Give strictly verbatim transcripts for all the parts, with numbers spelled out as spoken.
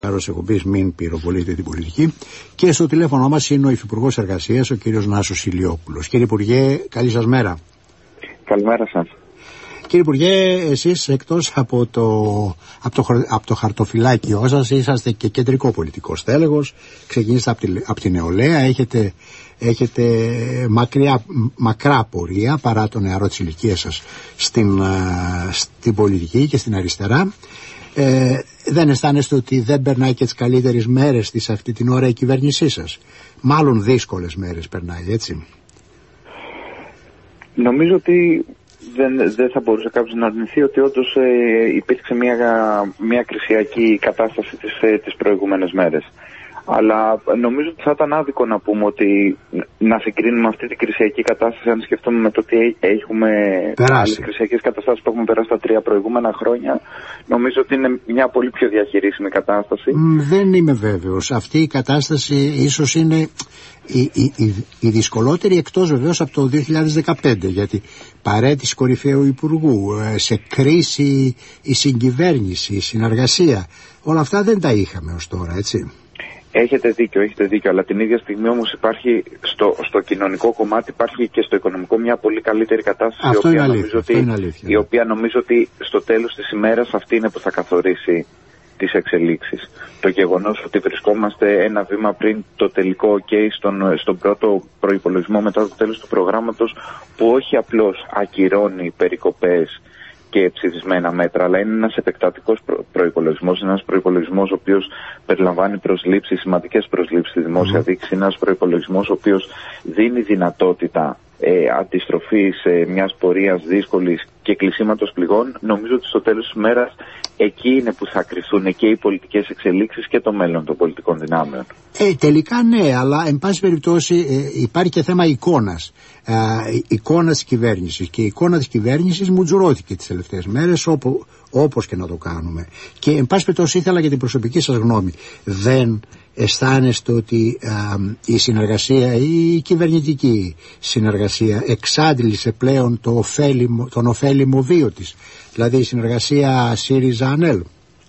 Μέρος εκπομπής Μην Πυροβολείτε την Πολιτική, και στο τηλέφωνο μας είναι ο Υφυπουργός Εργασίας, ο κύριος Νάσος Ηλιόπουλος. Κύριε Υπουργέ, καλή σας μέρα. Καλημέρα σας. Κύριε Υπουργέ, εσείς εκτός από το, από το, από το χαρτοφυλάκιό σας είσαστε και κεντρικό πολιτικό στέλεχος, ξεκινήσατε από, τη, από την νεολαία, έχετε, έχετε μακριά, μακρά πορεία παρά το νεαρό της ηλικίας σας στην, στην πολιτική και στην αριστερά. Ε, δεν αισθάνεστε ότι δεν περνάει και τις καλύτερες μέρες της αυτή την ώρα η κυβέρνησή σας? Μάλλον δύσκολες μέρες περνάει, έτσι? Νομίζω ότι δεν, δεν θα μπορούσε κάποιος να αρνηθεί ότι όντως ε, υπήρξε μια, μια κρισιακή κατάσταση τις, ε, τις προηγούμενες μέρες. Αλλά νομίζω ότι θα ήταν άδικο να πούμε ότι να συγκρίνουμε αυτή την κρισιακή κατάσταση, αν σκεφτούμε με το τι έχουμε άλλες κρισιακές καταστάσεις που έχουμε περάσει τα τρία προηγούμενα χρόνια. Νομίζω ότι είναι μια πολύ πιο διαχειρίσιμη κατάσταση. Δεν είμαι βέβαιος. Αυτή η κατάσταση ίσως είναι η, η, η, η δυσκολότερη, εκτός βεβαίως από το δύο χιλιάδες δεκαπέντε, γιατί παρέτηση κορυφαίου υπουργού, σε κρίση η συγκυβέρνηση, η συνεργασία, όλα αυτά δεν τα είχαμε ως τώρα, έτσι. Έχετε δίκιο, έχετε δίκιο, αλλά την ίδια στιγμή όμως υπάρχει στο, στο κοινωνικό κομμάτι, υπάρχει και στο οικονομικό μια πολύ καλύτερη κατάσταση, η οποία, αλήθεια, νομίζω ότι, αλήθεια, η οποία νομίζω ότι στο τέλος της ημέρας αυτή είναι που θα καθορίσει τις εξελίξεις. Το γεγονός ότι βρισκόμαστε ένα βήμα πριν το τελικό OK στον, στον πρώτο προϋπολογισμό μετά το τέλος του προγράμματος, που όχι απλώς ακυρώνει περικοπές και ψηφισμένα μέτρα, αλλά είναι ένας επεκτατικός προ- προϋπολογισμός, ένας προϋπολογισμός ο οποίος περιλαμβάνει προσλήψεις, σημαντικές προσλήψεις στη δημόσια mm. δίκηση, ένας προϋπολογισμός ο οποίος δίνει δυνατότητα ε, αντιστροφής ε, μιας πορείας δύσκολης και κλεισίματος πληγών. Νομίζω ότι στο τέλος της ημέρας εκεί είναι που θα κρυφθούν και οι πολιτικές εξελίξεις και το μέλλον των πολιτικών δυνάμεων. Ε, τελικά ναι, αλλά εν πάση περιπτώσει ε, υπάρχει και θέμα εικόνας. Ε, εικόνα της κυβέρνησης, και η εικόνα της κυβέρνησης μου τζουρώθηκε τις τελευταίες μέρες, όπου, όπως και να το κάνουμε. Και εν πάση περιπτώσει ήθελα για την προσωπική σας γνώμη. Δεν αισθάνεστε ότι ε, η συνεργασία, η κυβερνητική συνεργασία εξάντλησε πλέον το ωφέλιμο, τον ωφέλιμο βίο της, δηλαδή η συνεργασία ΣΥΡΙΖΑ-ΑΝΕΛ?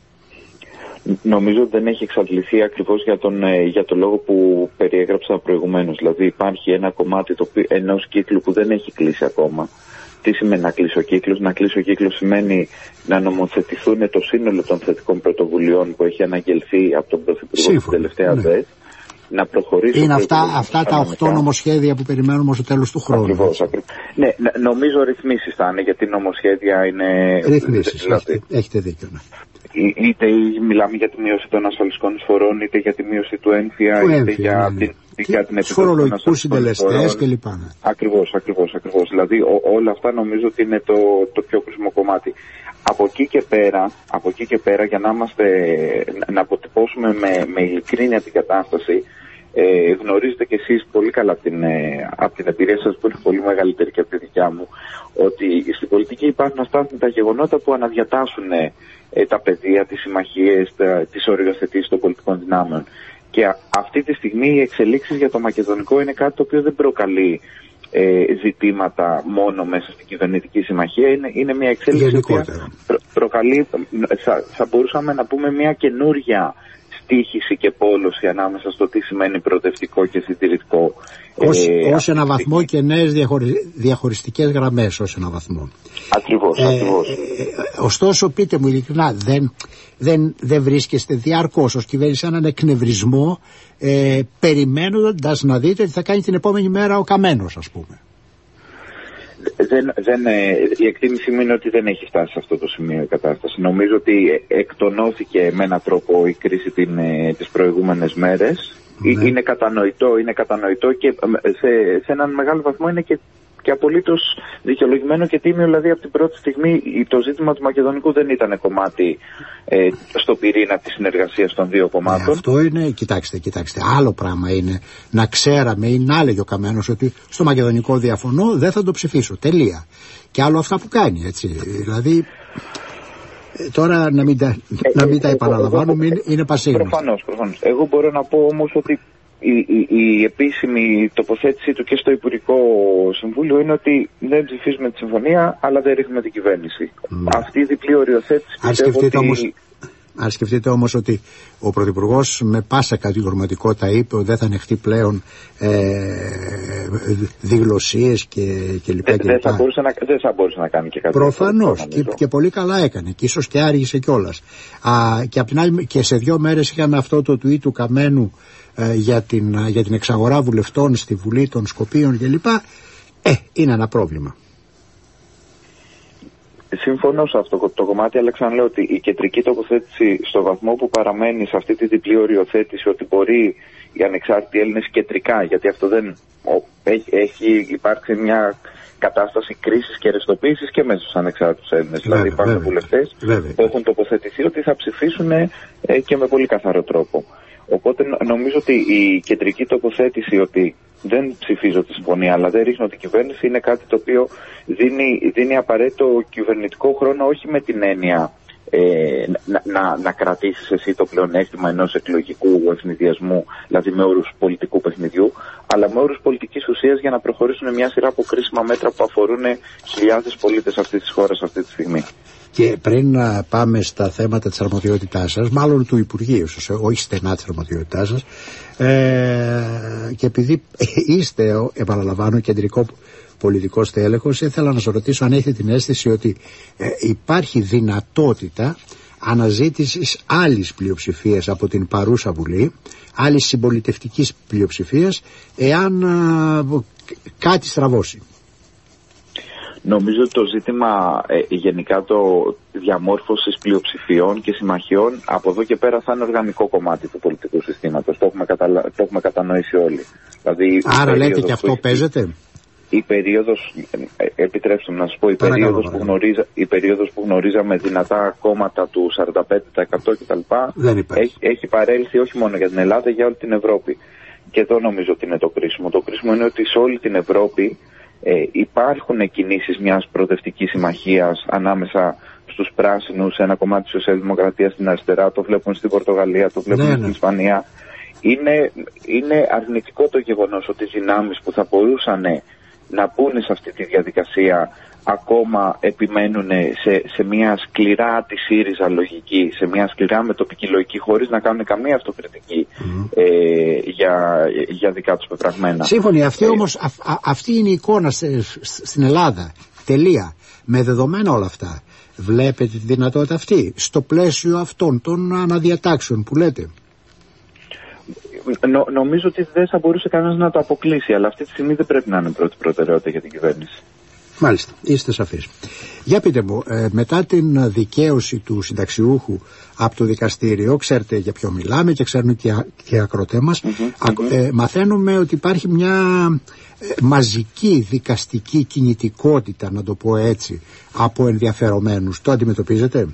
Νομίζω ότι δεν έχει εξαντληθεί ακριβώς για τον, για τον λόγο που περιέγραψα προηγουμένως. Δηλαδή υπάρχει ένα κομμάτι το οποίο, ενός κύκλου που δεν έχει κλείσει ακόμα. Τι σημαίνει να κλείσει ο κύκλος? Να κλείσει ο κύκλος σημαίνει να νομοθετηθούν το σύνολο των θετικών πρωτοβουλειών που έχει αναγγελθεί από τον Πρωθυπουργό την τελευταία ναι. ΔΕΤ. Να προχωρήσει. Είναι αυτά, αυτά τα οχτώ νομοσχέδια που περιμένουμε στο τέλος του χρόνου. Ακριβώς, ακριβώς. Ναι, νομίζω ρυθμίσεις θα είναι, γιατί νομοσχέδια είναι... Ρυθμίσεις, δηλαδή, έχετε, έχετε δίκιο. Ναι. Είτε μιλάμε για τη μείωση των ασφαλιστικών εισφορών, είτε για τη μείωση του έμφυα, είτε έμφυα, για, ναι, την, ναι. για την επιδότηση των φορολογικούς συντελεστές κλπ. Ακριβώς, ακριβώς, ακριβώς. Δηλαδή ό, όλα αυτά νομίζω ότι είναι το, το πιο κρίσιμο κομμάτι. Από εκεί και πέρα, από εκεί και πέρα για να, είμαστε, να αποτυπώσουμε με, με ειλικρίνεια την κατάσταση, Ε, γνωρίζετε κι εσείς πολύ καλά από την, ε, από την εμπειρία σας, που είναι πολύ μεγαλύτερη και από τη δικιά μου, ότι στην πολιτική υπάρχουν αστάθμητα γεγονότα που αναδιατάσσουν ε, τα πεδία, τις συμμαχίες, τα, τις οριοθετήσεις των πολιτικών δυνάμεων. Και α, αυτή τη στιγμή οι εξελίξεις για το μακεδονικό είναι κάτι το οποίο δεν προκαλεί ε, ζητήματα μόνο μέσα στην κυβερνητική συμμαχία. Είναι, είναι μια εξέλιξη που προ, προκαλεί, θα, θα μπορούσαμε να πούμε, μια καινούρια στοίχηση και πόλωση ανάμεσα στο τι σημαίνει προοδευτικό και συντηρητικό. Ως, ε, ως ένα βαθμό και νέες διαχωρι, διαχωριστικές γραμμές, ως ένα βαθμό. Ακριβώς, ε, ακριβώς. Ε, ωστόσο, πείτε μου ειλικρινά, δεν, δεν, δεν βρίσκεστε διαρκώς ως κυβέρνηση έναν εκνευρισμό, ε, περιμένοντας να δείτε τι θα κάνει την επόμενη μέρα ο Καμένος, ας πούμε? Δεν, δεν, η εκτίμησή μου είναι ότι δεν έχει φτάσει σε αυτό το σημείο η κατάσταση. Νομίζω ότι εκτονώθηκε με έναν τρόπο η κρίση την, τις προηγούμενες μέρες. Ναι. Είναι κατανοητό, είναι κατανοητό και σε, σε έναν μεγάλο βαθμό είναι και, και απολύτως δικαιολογημένο και τίμιο. Δηλαδή από την πρώτη στιγμή το ζήτημα του μακεδονικού δεν ήταν κομμάτι ε, στο πυρήνα της συνεργασίας των δύο κομμάτων. Ε, αυτό είναι, κοιτάξτε, κοιτάξτε, άλλο πράγμα είναι να ξέραμε ή να έλεγε ο Καμένος ότι στο μακεδονικό διαφωνώ, δεν θα το ψηφίσω, τελεία. Και άλλο αυτά που κάνει, έτσι, δηλαδή... Τώρα να μην τα, ε, να μην τα επαναλαμβάνουμε, είναι, είναι πασίγνωστο. Προφανώς, προφανώς. Εγώ μπορώ να πω όμως ότι η, η, η επίσημη τοποθέτησή του και στο Υπουργικό Συμβούλιο είναι ότι δεν ψηφίζουμε τη συμφωνία, αλλά δεν ρίχνουμε την κυβέρνηση. Mm. Αυτή η διπλή οριοθέτηση αν σκεφτείτε, ότι... όμως, Αν σκεφτείτε όμως ότι ο Πρωθυπουργός με πάσα κατηγορηματικότητα είπε ότι δεν θα ανεχτεί πλέον ε, διγλωσίες και, και λοιπά. Δεν θα μπορούσε να, δεν θα μπορούσε να κάνει και κάτι. Προφανώς και, και πολύ καλά έκανε και ίσως και άργησε κιόλας. Α, και, απ' την άλλη, και σε δύο μέρες είχαμε αυτό το tweet του Καμένου ε, για, την, για την εξαγορά βουλευτών στη Βουλή των Σκοπίων κλπ. Ε, είναι ένα πρόβλημα. Συμφωνώ σε αυτό το κομμάτι, αλλά ξαναλέω ότι η κεντρική τοποθέτηση στο βαθμό που παραμένει σε αυτή τη διπλή οριοθέτηση ότι μπορεί οι ανεξάρτητοι Έλληνες κεντρικά, γιατί αυτό δεν έχει, έχει υπάρξει μια κατάσταση κρίσης και ρευστοποίησης και μέσα στους ανεξάρτητους Έλληνες. Δηλαδή υπάρχουν βουλευτές που έχουν τοποθετηθεί ότι θα ψηφίσουν ε, και με πολύ καθαρό τρόπο. Οπότε νομίζω ότι η κεντρική τοποθέτηση ότι δεν ψηφίζω τη συμφωνία αλλά δεν ρίχνω την κυβέρνηση είναι κάτι το οποίο δίνει, δίνει απαραίτητο κυβερνητικό χρόνο, όχι με την έννοια ε, να, να, να κρατήσεις εσύ το πλεονέκτημα ενός εκλογικού ευνηδιασμού, δηλαδή με όρους πολιτικού παιχνιδιού, αλλά με όρους πολιτικής ουσίας για να προχωρήσουν μια σειρά από κρίσιμα μέτρα που αφορούν χιλιάδες πολίτες αυτής της χώρας αυτή τη στιγμή. Και πριν να πάμε στα θέματα της αρμοδιότητάς σας, μάλλον του Υπουργείου σας, όχι στενά της αρμοδιότητάς σας, ε, και επειδή είστε, επαναλαμβάνω, κεντρικό πολιτικό στέλεχος, ήθελα να σας ρωτήσω αν έχετε την αίσθηση ότι ε, υπάρχει δυνατότητα αναζήτησης άλλης πλειοψηφίας από την παρούσα Βουλή, άλλης συμπολιτευτικής πλειοψηφίας, εάν ε, κάτι στραβώσει. Νομίζω ότι το ζήτημα ε, γενικά το διαμόρφωσης πλειοψηφιών και συμμαχιών από εδώ και πέρα θα είναι οργανικό κομμάτι του πολιτικού συστήματος. Το έχουμε, καταλα... το έχουμε κατανοήσει όλοι. Δηλαδή, άρα λέτε και αυτό παίζεται. Η περίοδος, επιτρέψτε μου να σας πω, η περίοδος, που γνωρίζα, η περίοδος που γνωρίζαμε δυνατά κόμματα του σαράντα πέντε τοις εκατό κτλ. Έχει, έχει παρέλθει όχι μόνο για την Ελλάδα, για όλη την Ευρώπη. Και εδώ νομίζω ότι είναι το κρίσιμο. Το κρίσιμο είναι ότι σε όλη την Ευρώπη Ε, υπάρχουν κινήσεις μιας προοδευτικής συμμαχίας ανάμεσα στους πράσινους, ένα κομμάτι της σοσιαλδημοκρατίας στην αριστερά, το βλέπουν στην Πορτογαλία, το βλέπουν ναι, στην ναι. Ισπανία. Είναι, είναι αρνητικό το γεγονός ότι οι δυνάμεις που θα μπορούσαν να μπουν σε αυτή τη διαδικασία ακόμα επιμένουν σε, σε μια σκληρά τη ΣΥΡΙΖΑ λογική, σε μια σκληρά μετοπική λογική, χωρίς να κάνουν καμία αυτοκριτική mm. ε, για, για δικά τους πεπραγμένα. Σύμφωνοι, αυτή, ε, όμως, α, α, αυτή είναι η εικόνα σε, στην Ελλάδα. Τελεία. Με δεδομένα όλα αυτά. Βλέπετε τη δυνατότητα αυτή στο πλαίσιο αυτών των αναδιατάξεων που λέτε. Νο, νομίζω ότι δεν θα μπορούσε κανένας να το αποκλείσει, αλλά αυτή τη στιγμή δεν πρέπει να είναι πρώτη προτεραιότητα για την κυβέρνηση. Μάλιστα, είστε σαφείς. Για πείτε μου, ε, μετά την δικαίωση του συνταξιούχου από το δικαστήριο, ξέρετε για ποιο μιλάμε και ξέρουν και, και οι ακροτές μας, mm-hmm, α, ε, μαθαίνουμε ότι υπάρχει μια ε, μαζική δικαστική κινητικότητα, να το πω έτσι, από ενδιαφερομένους. Το αντιμετωπίζετε?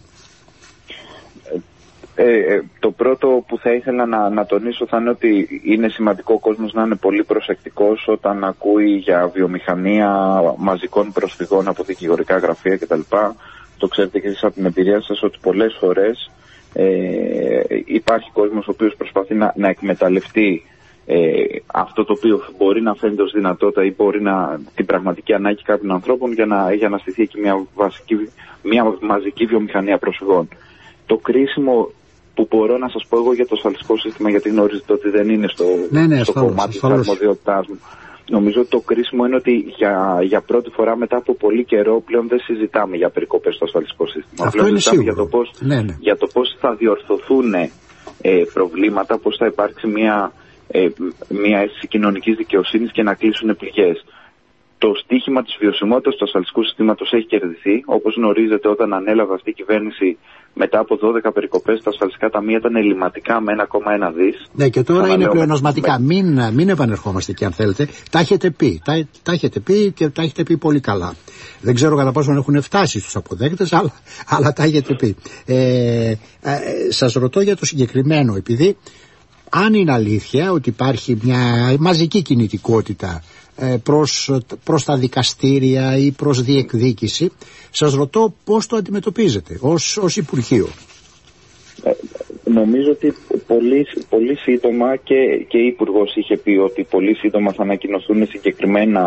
Ε, το πρώτο που θα ήθελα να, να τονίσω θα είναι ότι είναι σημαντικό ο κόσμος να είναι πολύ προσεκτικός όταν ακούει για βιομηχανία μαζικών προσφυγών από δικηγορικά γραφεία κτλ. Το ξέρετε και εσείς από την εμπειρία σας ότι πολλές φορές ε, υπάρχει κόσμος ο οποίος προσπαθεί να, να εκμεταλλευτεί ε, αυτό το οποίο μπορεί να φαίνεται ως δυνατότητα ή μπορεί να την πραγματική ανάγκη κάποιων ανθρώπων για να, για να στηθεί εκεί μια, βασική, μια μαζική βιομηχανία προσφυγών. Το κρίσιμο που μπορώ να σας πω εγώ για το ασφαλιστικό σύστημα, γιατί γνωρίζετε ότι δεν είναι στο, ναι, ναι, στο ασφάλως, κομμάτι ασφάλως. της αρμοδιότητάς μου. Νομίζω ότι το κρίσιμο είναι ότι για, για πρώτη φορά μετά από πολύ καιρό πλέον δεν συζητάμε για περικοπές στο ασφαλιστικό σύστημα. Αυτό πλέον είναι συζητάμε σίγουρο. για το πώς, ναι, ναι. για το πώς θα διορθωθούν ε, προβλήματα, πώς θα υπάρξει μια, ε, μια αίσθηση κοινωνικής δικαιοσύνης και να κλείσουν πληγές. Το στίχημα της βιωσιμότητας του ασφαλιστικού συστήματος έχει κερδιθεί. Όπως γνωρίζετε, όταν ανέλαβε αυτή η κυβέρνηση μετά από δώδεκα περικοπές, τα ασφαλιστικά ταμεία ήταν ελληματικά με ένα κόμμα ένα δις. Ναι, και τώρα είναι πλεονασματικά. Με... Μην, μην επανερχόμαστε εκεί αν θέλετε. Τα έχετε πει. Τα, τα έχετε πει και τα έχετε πει πολύ καλά. Δεν ξέρω κατά πόσο έχουν φτάσει στους αποδέκτες, αλλά, αλλά τα έχετε πει. Ε, ε, σας ρωτώ για το συγκεκριμένο, επειδή αν είναι αλήθεια ότι υπάρχει μια μαζική κινητικότητα Προς, προς τα δικαστήρια ή προς διεκδίκηση, σας ρωτώ πώς το αντιμετωπίζετε ως, ως Υπουργείο. Ε, νομίζω ότι πολύ, πολύ σύντομα και, και η Υπουργός είχε πει ότι πολύ σύντομα θα ανακοινωθούν συγκεκριμένα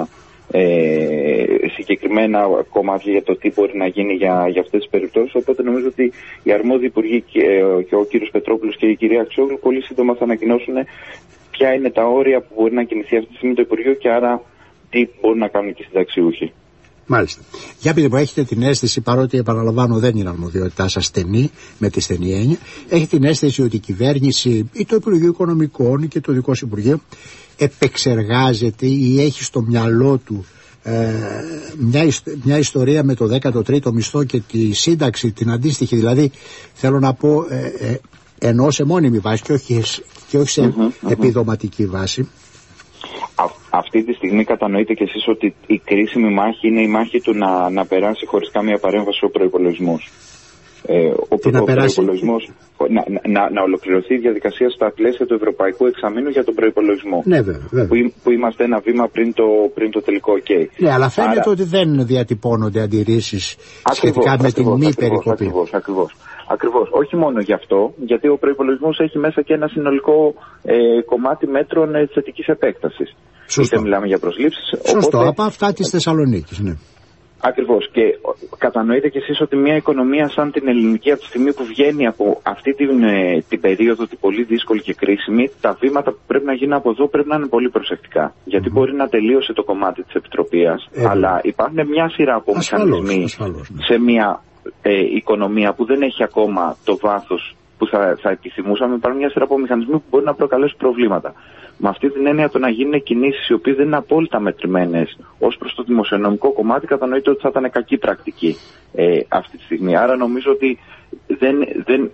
ε, συγκεκριμένα κομμάτια για το τι μπορεί να γίνει για, για αυτές τις περιπτώσεις. Οπότε νομίζω ότι οι αρμόδιοι υπουργοί και, και ο κύριος Πετρόπουλος και η κυρία Αξιόγλου πολύ σύντομα θα ανακοινώσουν ποια είναι τα όρια που μπορεί να κινηθεί αυτή τη στιγμή το Υπουργείο και άρα τι μπορούν να κάνουν και οι συνταξιούχοι. Μάλιστα. Για πείτε μου, έχετε την αίσθηση, παρότι επαναλαμβάνω δεν είναι αρμοδιότητά σας στενή, με τη στενή έννοια, έχετε την αίσθηση ότι η κυβέρνηση ή το Υπουργείο Οικονομικών ή και το δικό Υπουργείο επεξεργάζεται ή έχει στο μυαλό του ε, μια, μια ιστορία με το δέκατο τρίτο μισθό και τη σύνταξη, την αντίστοιχη, δηλαδή θέλω να πω ε, ε, ενώ σε μόνιμη βάση και όχι, και όχι σε mm-hmm, επιδοματική mm-hmm. βάση. Α, αυτή τη στιγμή κατανοείτε κι εσείς ότι η κρίσιμη μάχη είναι η μάχη του να, να περάσει χωρίς καμία παρέμβαση ο προϋπολογισμός. Ε, ο ο προϋπολογισμός να, να, να ολοκληρωθεί η διαδικασία στα πλαίσια του Ευρωπαϊκού Εξαμήνου για τον προϋπολογισμό. Ναι, βέβαια, βέβαια. Που, που είμαστε ένα βήμα πριν το, πριν το τελικό OK. Ναι, αλλά φαίνεται Άρα... ότι δεν διατυπώνονται αντιρρήσεις σχετικά με την μη περικοπή. Ακριβώς, ακριβώς. Ακριβώς. Όχι μόνο γι' αυτό, γιατί ο προϋπολογισμός έχει μέσα και ένα συνολικό ε, κομμάτι μέτρων ε, θετικής επέκτασης. Σωστό. Είτε μιλάμε για προσλήψεις. Σωστό, οπότε... από αυτά της Θεσσαλονίκης, ναι. Ακριβώς. Και κατανοείτε κι εσείς ότι μια οικονομία σαν την ελληνική, από τη στιγμή που βγαίνει από αυτή την, ε, την περίοδο την πολύ δύσκολη και κρίσιμη, τα βήματα που πρέπει να γίνουν από εδώ πρέπει να είναι πολύ προσεκτικά. Γιατί mm-hmm. μπορεί να τελείωσε το κομμάτι της επιτροπίας, ε, αλλά υπάρχουν μια σειρά από μηχανισμοί ναι. σε μια ε, οικονομία που δεν έχει ακόμα το βάθος που θα, θα επιθυμούσαμε. Υπάρχουν μια σειρά από μηχανισμοί που μπορεί να προκαλέσουν προβλήματα. Με αυτή την έννοια το να γίνουν κινήσεις οι οποίες δεν είναι απόλυτα μετρημένες ως προς το δημοσιονομικό κομμάτι, κατανοείται ότι θα ήταν κακή πρακτική ε, αυτή τη στιγμή. Άρα νομίζω ότι δεν, δεν,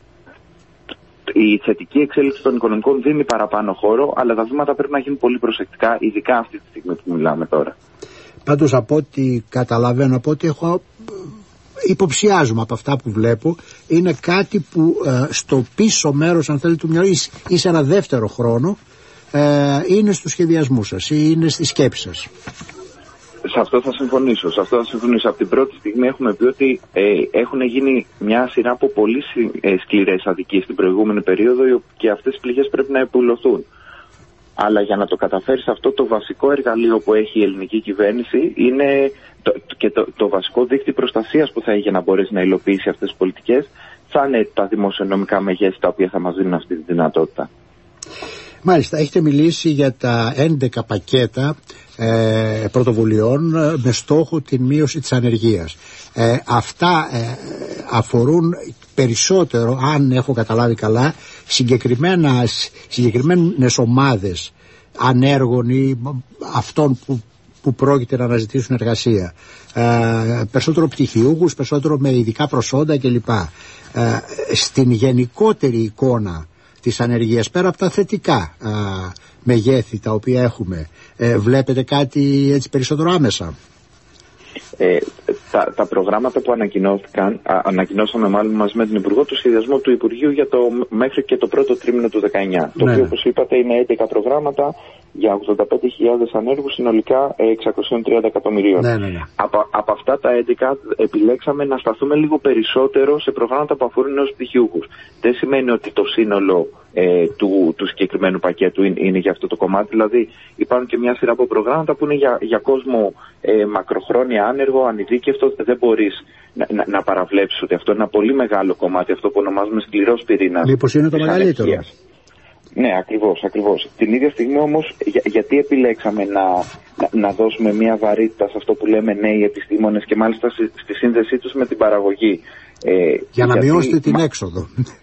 η θετική εξέλιξη των οικονομικών δίνει παραπάνω χώρο, αλλά τα βήματα πρέπει να γίνουν πολύ προσεκτικά, ειδικά αυτή τη στιγμή που μιλάμε τώρα. Πάντως από ό,τι καταλαβαίνω, από ό,τι έχω... υποψιάζομαι από αυτά που βλέπω, είναι κάτι που ε, στο πίσω μέρος, αν θέλετε, του μυαλού ή σε ένα δεύτερο χρόνο ε, είναι στο σχεδιασμό σας ή είναι στη σκέψη σας. Σε αυτό θα συμφωνήσω. Σε αυτό θα συμφωνήσω. Από την πρώτη στιγμή έχουμε πει ότι ε, έχουν γίνει μια σειρά από πολύ ε, σκληρές αδικίες στην προηγούμενη περίοδο και αυτές οι πληγές πρέπει να επουλωθούν. Αλλά για να το καταφέρει αυτό, το βασικό εργαλείο που έχει η ελληνική κυβέρνηση είναι το, και το, το βασικό δίκτυο προστασίας που θα έχει για να μπορέσει να υλοποιήσει αυτές τις πολιτικές, θα είναι τα δημοσιονομικά μεγέθη τα οποία θα μας δίνουν αυτή τη δυνατότητα. Μάλιστα, έχετε μιλήσει για τα έντεκα πακέτα ε, πρωτοβουλειών με στόχο την μείωση της ανεργίας. Ε, αυτά ε, αφορούν περισσότερο, αν έχω καταλάβει καλά, συγκεκριμένα, συγκεκριμένες ομάδες ανέργων ή αυτών που, που πρόκειται να αναζητήσουν εργασία. Ε, περισσότερο πτυχιούχους, περισσότερο με ειδικά προσόντα κλπ. Ε, στην γενικότερη εικόνα της ανεργίας, πέρα από τα θετικά α, μεγέθη τα οποία έχουμε, ε, βλέπετε κάτι έτσι περισσότερο άμεσα? Ε, τα, τα προγράμματα που ανακοινώθηκαν, α, ανακοινώσαμε μάλλον μαζί με τον Υπουργό, το σχεδιασμό του Υπουργείου για το, μέχρι και το πρώτο τρίμηνο του δεκαεννιά. Το ναι. οποίο, όπως είπατε, είναι έντεκα προγράμματα για ογδόντα πέντε χιλιάδες ανέργους, συνολικά εξακόσια τριάντα εκατομμυρίων. Ναι, ναι, ναι. Από, από αυτά τα έντεκα επιλέξαμε να σταθούμε λίγο περισσότερο σε προγράμματα που αφορούν νέους πτυχιούχους. Δεν σημαίνει ότι το σύνολο ε, του, του συγκεκριμένου πακέτου είναι, είναι για αυτό το κομμάτι. Δηλαδή υπάρχουν και μια σειρά από προγράμματα που είναι για, για κόσμο ε, μακροχρόνια άνεργο, ανειδίκευτο. Δεν μπορείς να, να, να παραβλέψεις ότι αυτό είναι ένα πολύ μεγάλο κομμάτι, αυτό που ονομάζουμε σκληρός πυρήνας. Μήπως είναι το μεγαλύτερο? Ναι, ακριβώς, ακριβώς. Την ίδια στιγμή όμως, για, γιατί επιλέξαμε να, να, να δώσουμε μια βαρύτητα σε αυτό που λέμε νέοι επιστήμονες και μάλιστα στη, στη σύνδεσή τους με την παραγωγή. Ε, για να γιατί, μειώσετε την μα... έξοδο.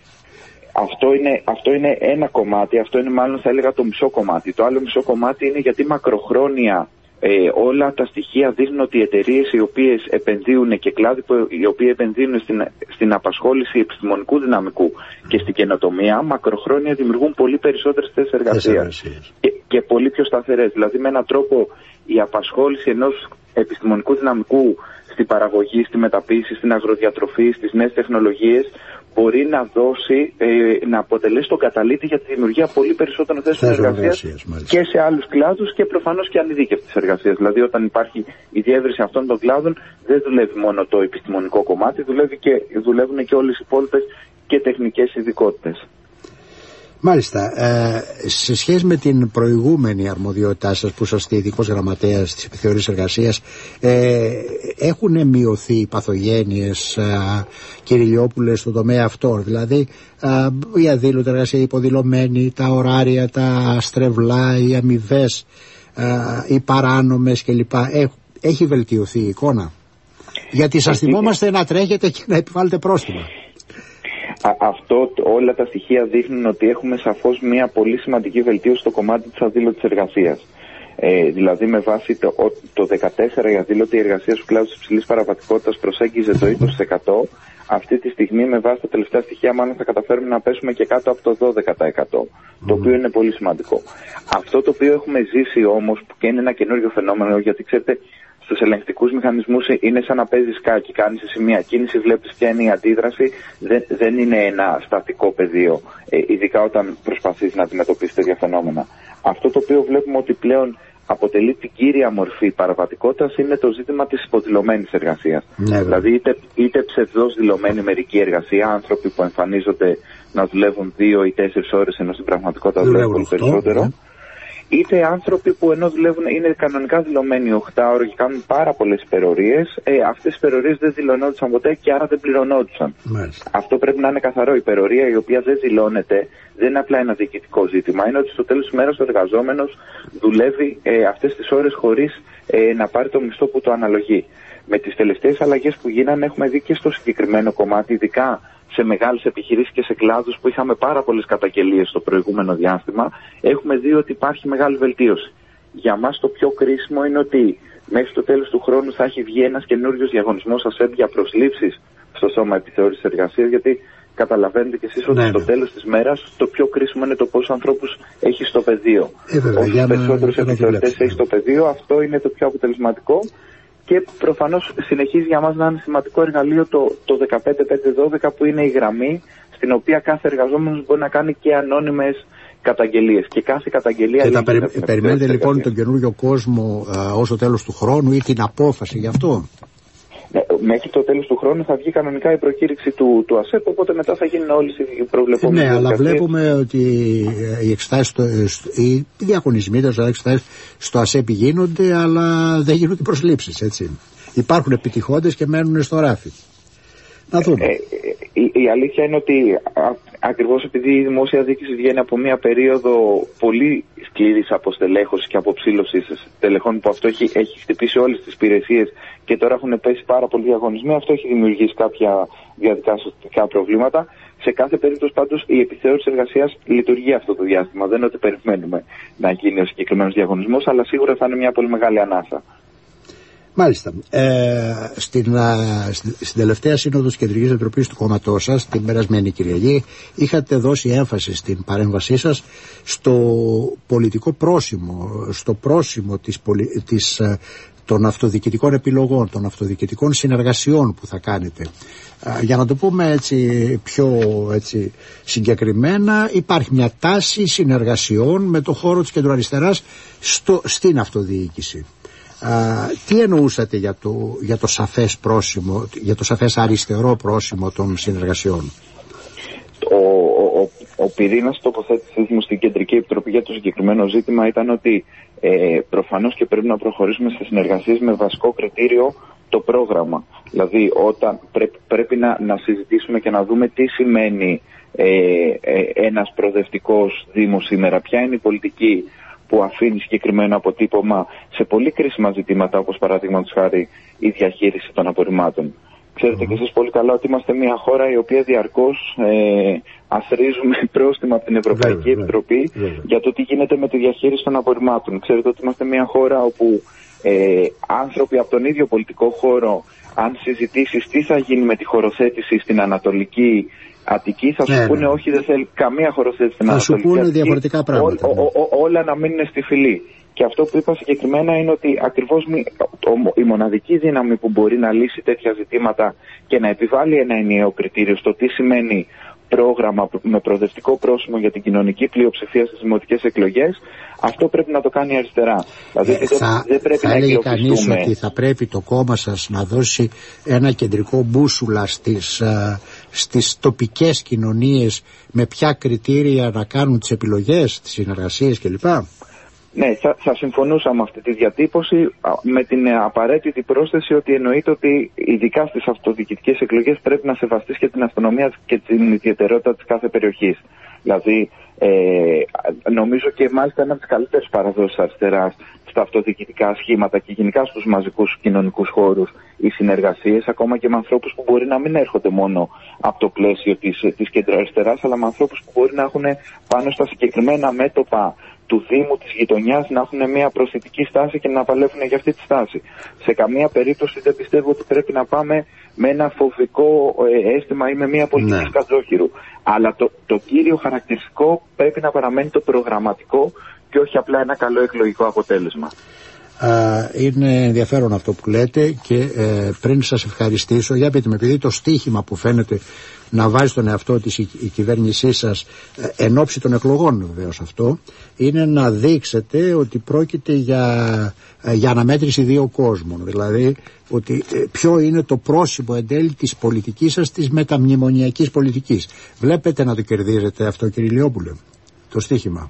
Αυτό είναι, αυτό είναι ένα κομμάτι, αυτό είναι μάλλον θα έλεγα το μισό κομμάτι. Το άλλο μισό κομμάτι είναι γιατί μακροχρόνια ε, όλα τα στοιχεία δείχνουν ότι οι εταιρείες οι οποίες επενδύουν και κλάδοι που, οι οποίοι επενδύουν στην, στην απασχόληση επιστημονικού δυναμικού και στην καινοτομία μακροχρόνια δημιουργούν πολύ περισσότερες θέσεις εργασίας και, και πολύ πιο σταθερές. Δηλαδή με έναν τρόπο η απασχόληση ενός επιστημονικού δυναμικού στην παραγωγή, στη μεταποίηση, στην αγροδιατροφή, στις νέες τεχνολογίες μπορεί να δώσει, ε, να αποτελέσει τον καταλήτη για τη δημιουργία πολύ περισσότερων θέσεων εργασίας και σε άλλους κλάδους και προφανώς και ανειδίκευτης εργασίας. Δηλαδή όταν υπάρχει η διεύρυνση αυτών των κλάδων δεν δουλεύει μόνο το επιστημονικό κομμάτι, δουλεύει και, δουλεύουν και όλες οι υπόλοιπες και τεχνικές ειδικότητες. Μάλιστα. Ε, σε σχέση με την προηγούμενη αρμοδιότητά σας που είσαστε ειδικός γραμματέας της επιθεωρήσης εργασίας, ε, έχουν μειωθεί οι παθογένειες, ε, κύριε Ηλιόπουλε, στον τομέα αυτό? Δηλαδή ε, η αδήλωτη εργασία, η υποδηλωμένη, τα ωράρια, τα στρεβλά, οι αμοιβές, ε, οι παράνομες κλπ. Έχ, έχει βελτιωθεί η εικόνα? Γιατί σας θυμόμαστε να τρέχετε και να επιβάλλετε πρόστιμα. Αυτό, όλα τα στοιχεία δείχνουν ότι έχουμε σαφώς μια πολύ σημαντική βελτίωση στο κομμάτι της αδήλωτης εργασίας. Ε, δηλαδή με βάση το, το δεκατέσσερα η αδήλωτη εργασία στους κλάδους της υψηλής παραβατικότητας προσέγγιζε το είκοσι τοις εκατό. Αυτή τη στιγμή με βάση τα τελευταία στοιχεία μάλλον θα καταφέρουμε να πέσουμε και κάτω από το δώδεκα τοις εκατό, mm. το οποίο είναι πολύ σημαντικό. Αυτό το οποίο έχουμε ζήσει όμως, και είναι ένα καινούριο φαινόμενο, γιατί ξέρετε, στους ελεγκτικούς μηχανισμούς είναι σαν να παίζεις σκάκι. Κάνεις εσύ μια κίνηση, βλέπεις ποια είναι η αντίδραση. Δεν, δεν είναι ένα στατικό πεδίο, ε, ειδικά όταν προσπαθείς να αντιμετωπίσεις τέτοια φαινόμενα. Αυτό το οποίο βλέπουμε ότι πλέον αποτελεί την κύρια μορφή παραβατικότητας είναι το ζήτημα της υποδηλωμένης εργασίας. Ναι, δηλαδή είτε, είτε ψευδώς δηλωμένη μερική εργασία, άνθρωποι που εμφανίζονται να δουλεύουν δύο ή τέσσερις ώρες ενώ στην πραγματικότητα δουλεύουν πολύ περισσότερο. Ναι. Είτε άνθρωποι που ενώ δουλεύουν είναι κανονικά δηλωμένοι οκτώ ώρες και κάνουν πάρα πολλές υπερορίες, ε, αυτές οι υπερορίες δεν δηλωνόντουσαν ποτέ και άρα δεν πληρωνόντουσαν. Μάλιστα. Αυτό πρέπει να είναι καθαρό. Η υπερορία η οποία δεν δηλώνεται δεν είναι απλά ένα διοικητικό ζήτημα. Είναι ότι στο τέλος της ημέρας ο εργαζόμενος δουλεύει ε, αυτές τις ώρες χωρίς ε, να πάρει το μισθό που το αναλογεί. Με τις τελευταίες αλλαγές που γίνανε έχουμε δει και στο συγκεκριμένο κομμάτι, ειδικά σε μεγάλες επιχειρήσεις και σε κλάδους που είχαμε πάρα πολλές καταγγελίες στο προηγούμενο διάστημα, έχουμε δει ότι υπάρχει μεγάλη βελτίωση. Για μας το πιο κρίσιμο είναι ότι μέχρι το τέλος του χρόνου θα έχει βγει ένας καινούριος διαγωνισμός ΑΣΕΠ για προσλήψεις στο Σώμα Επιθεώρησης Εργασίας, γιατί καταλαβαίνετε κι εσείς ότι ναι, στο ναι. τέλος της μέρας το πιο κρίσιμο είναι το πόσους ανθρώπους έχει στο πεδίο. Ε, Όσους περισσότερους επιθεωρητές έχει στο πεδίο, αυτό είναι το πιο αποτελεσματικό. Και προφανώς συνεχίζει για μας να είναι σημαντικό εργαλείο το, το δεκαπέντε πέντε δώδεκα που είναι η γραμμή στην οποία κάθε εργαζόμενος μπορεί να κάνει και ανώνυμες καταγγελίες. Και κάθε καταγγελία... Και θα περι, περιμένετε λοιπόν τον καινούριο κόσμο α, ως το τέλος του χρόνου ή την απόφαση γι' αυτό? Μέχρι το τέλος του χρόνου θα βγει κανονικά η προκήρυξη του, του ΑΣΕΠ, οπότε μετά θα γίνουν όλες οι προβλεπόμενες. Ναι, αλλά βλέπουμε ότι οι εξετάσεις, οι διαγωνισμοί, οι εξετάσεις στο ΑΣΕΠ γίνονται, αλλά δεν γίνονται προσλήψεις, έτσι. Υπάρχουν επιτυχώντες και μένουν στο ράφι. Να δούμε. Ε, η, η αλήθεια είναι ότι α, ακριβώς επειδή η δημόσια διοίκηση βγαίνει από μια περίοδο πολύ σκληρής αποστελέχωσης και αποψήλωσης τελεχών, που αυτό έχει, έχει χτυπήσει όλες τις υπηρεσίες και τώρα έχουν πέσει πάρα πολλοί διαγωνισμοί, αυτό έχει δημιουργήσει κάποια διαδικαστικά προβλήματα. Σε κάθε περίπτωση πάντως η επιθεώρηση εργασίας λειτουργεί αυτό το διάστημα. Δεν είναι ότι περιμένουμε να γίνει ο συγκεκριμένος διαγωνισμός, αλλά σίγουρα θα είναι μια πολύ μεγάλη ανάσα. Μάλιστα. Ε, στην, α, στην, στην τελευταία σύνοδο της Κεντρικής Επιτροπής του κόμματός σας, την περασμένη Κυριακή, είχατε δώσει έμφαση στην παρέμβασή σας στο πολιτικό πρόσημο, στο πρόσημο της, της, των αυτοδιοικητικών επιλογών, των αυτοδιοικητικών συνεργασιών που θα κάνετε. Ε, για να το πούμε έτσι πιο έτσι, συγκεκριμένα, υπάρχει μια τάση συνεργασιών με το χώρο της κεντροαριστεράς στο, στην αυτοδιοίκηση. Uh, τι εννοούσατε για το, για το σαφές πρόσημο, για το σαφές αριστερό πρόσημο των συνεργασιών? Ο, ο, ο, ο πυρήνας τοποθέτησης μου στην Κεντρική Επιτροπή για το συγκεκριμένο ζήτημα ήταν ότι ε, προφανώς και πρέπει να προχωρήσουμε σε συνεργασίες με βασικό κριτήριο το πρόγραμμα. Δηλαδή όταν πρέπει, πρέπει να, να συζητήσουμε και να δούμε τι σημαίνει ε, ε, ένας προοδευτικός Δήμος σήμερα, ποια είναι η πολιτική που αφήνει συγκεκριμένο αποτύπωμα σε πολύ κρίσιμα ζητήματα, όπως παραδείγματος χάρη η διαχείριση των απορριμμάτων. Ξέρετε mm-hmm. και εσείς πολύ καλά ότι είμαστε μια χώρα η οποία διαρκώς ε, αθροίζουμε πρόστιμα από την Ευρωπαϊκή yeah, Επιτροπή yeah, yeah. για το τι γίνεται με τη διαχείριση των απορριμμάτων. Ξέρετε ότι είμαστε μια χώρα όπου ε, άνθρωποι από τον ίδιο πολιτικό χώρο, αν συζητήσεις τι θα γίνει με τη χωροθέτηση στην Ανατολική Αττική, θα σου ναι, πούνε ναι. όχι, δεν θέλει καμία χωροθέτηση στην Ανατολική. Θα σου πούνε διαφορετικά πράγματα. Ό, ό, ό, όλα να μείνουν στη φυλή. Και αυτό που είπα συγκεκριμένα είναι ότι ακριβώς η μοναδική δύναμη που μπορεί να λύσει τέτοια ζητήματα και να επιβάλλει ένα ενιαίο κριτήριο στο τι σημαίνει πρόγραμμα με προοδευτικό πρόσημο για την κοινωνική πλειοψηφία στις δημοτικές εκλογές, αυτό πρέπει να το κάνει η αριστερά. Δηλαδή ε, θα, δεν πρέπει θα να έλεγε κανείς ότι θα πρέπει το κόμμα σας να δώσει ένα κεντρικό μπούσουλα στις, στις τοπικές κοινωνίες με ποια κριτήρια να κάνουν τις επιλογές, τις συνεργασίες κλπ. Ναι, θα, θα συμφωνούσα με αυτή τη διατύπωση, με την απαραίτητη πρόσθεση ότι εννοείται ότι ειδικά στις αυτοδιοικητικές εκλογές πρέπει να σεβαστείς και την αυτονομία και την ιδιαιτερότητα της κάθε περιοχής. Δηλαδή, ε, νομίζω και μάλιστα ένα από τις καλύτερες παραδόσεις αριστεράς στα αυτοδιοικητικά σχήματα και γενικά στους μαζικούς κοινωνικούς χώρους, οι συνεργασίες, ακόμα και με ανθρώπους που μπορεί να μην έρχονται μόνο από το πλαίσιο της, της κεντροαριστεράς, αλλά με ανθρώπους που μπορεί να έχουν πάνω στα συγκεκριμένα μέτωπα του Δήμου, της γειτονιάς, να έχουν μια προσθετική στάση και να παλεύουν για αυτή τη στάση. Σε καμία περίπτωση δεν πιστεύω ότι πρέπει να πάμε με ένα φοβικό ε, αίσθημα ή με μια πολιτική ναι. σκατζόχυρου. Αλλά το, το κύριο χαρακτηριστικό πρέπει να παραμένει το προγραμματικό και όχι απλά ένα καλό εκλογικό αποτέλεσμα. Είναι ενδιαφέρον αυτό που λέτε και ε, πριν σας ευχαριστήσω, για πείτε με, επειδή το στίχημα που φαίνεται να βάζει τον εαυτό της η, η κυβέρνησή σας ε, εν ώψη των εκλογών βεβαίως αυτό, είναι να δείξετε ότι πρόκειται για, ε, για αναμέτρηση δύο κόσμων, δηλαδή ότι ε, ποιο είναι το πρόσημο εν τέλει της πολιτικής σας, της μεταμνημονιακής πολιτικής. Βλέπετε να το κερδίζετε αυτό, κύριε Ηλιόπουλε, το στίχημα?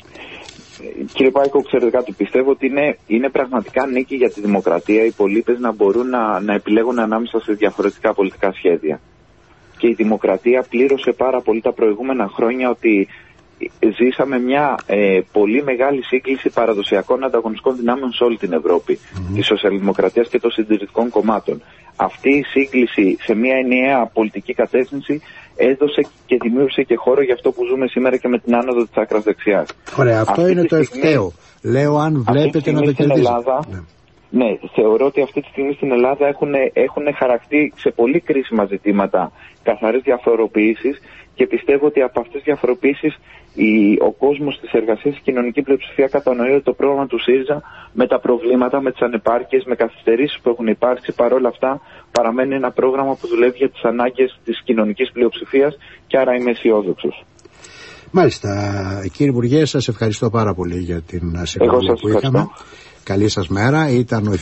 Κύριε Πάικο, ξέρετε κάτι, πιστεύω ότι είναι, είναι πραγματικά νίκη για τη δημοκρατία οι πολίτες να μπορούν να, να επιλέγουν ανάμεσα σε διαφορετικά πολιτικά σχέδια. Και η δημοκρατία πλήρωσε πάρα πολύ τα προηγούμενα χρόνια ότι ζήσαμε μια ε, πολύ μεγάλη σύγκληση παραδοσιακών ανταγωνιστικών δυνάμεων σε όλη την Ευρώπη, mm-hmm. της σοσιαλδημοκρατίας και των συντηρητικών κομμάτων. Αυτή η σύγκληση σε μια ενιαία πολιτική κατεύθυνση έδωσε και δημιούργησε και χώρο για αυτό που ζούμε σήμερα και με την άνοδο της άκρας δεξιάς. Ωραία, αυτό αυτή είναι το ευκταίο. Λέω αν βλέπετε να το κερδίσετε. Ναι. ναι, θεωρώ ότι αυτή τη στιγμή στην Ελλάδα έχουν, έχουν χαρακτεί σε πολύ κρίσιμα ζητήματα καθαρές διαφοροποιήσεις και πιστεύω ότι από αυτές τις διαφοροποιήσεις η, ο κόσμος της εργασίας, η κοινωνική πλειοψηφία κατανοεί ότι το πρόγραμμα του ΣΥΡΙΖΑ με τα προβλήματα, με τις ανεπάρκειες, με καθυστερήσεις που έχουν υπάρξει, παρόλα αυτά παραμένει ένα πρόγραμμα που δουλεύει για τις ανάγκες της κοινωνικής πλειοψηφίας και άρα είμαι αισιόδοξος. Μάλιστα, κύριε Υπουργέ, σας ευχαριστώ πάρα πολύ για την συνομιλία που είχαμε. Καλή σας μέρα. Ήταν ο